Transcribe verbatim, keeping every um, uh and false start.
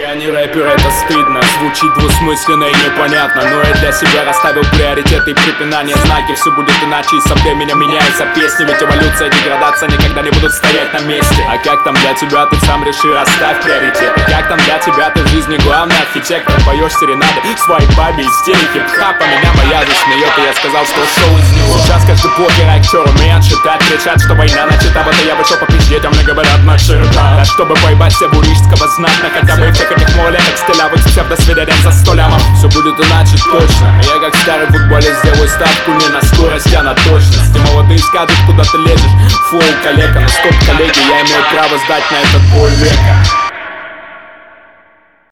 Я не рэпер, это стыдно. Звучит двусмысленно и непонятно, но я для себя расставил приоритеты и препинания. Знаки, все будет иначе, и со временем меняются песни. Ведь эволюция и деградация никогда не будут стоять на месте. А как там для тебя, ты сам реши, расставь приоритеты. Как там для тебя, ты в жизни главный архитектор. Поешь серенады своей бабе из стиле хип-хапа. Меня моя же смеет, и я сказал, что шоу из него. Сейчас каждый блогер актер умеет читать, кричат, что война начата. Вот и я вышел попиздеть, а мне говорят наши рука. Да чтобы поебать все бурижского знатно, хотя бы всех этих малолеток стилявых псевдосвидерен за сто лямов. Все будет иначе точно. Я как старый футболист сделаю ставку не на скорость, а на точность. И молодые скажут, куда ты лезешь, фу, калека. Но стоп, коллеги, я имею право сдать на этот полвека.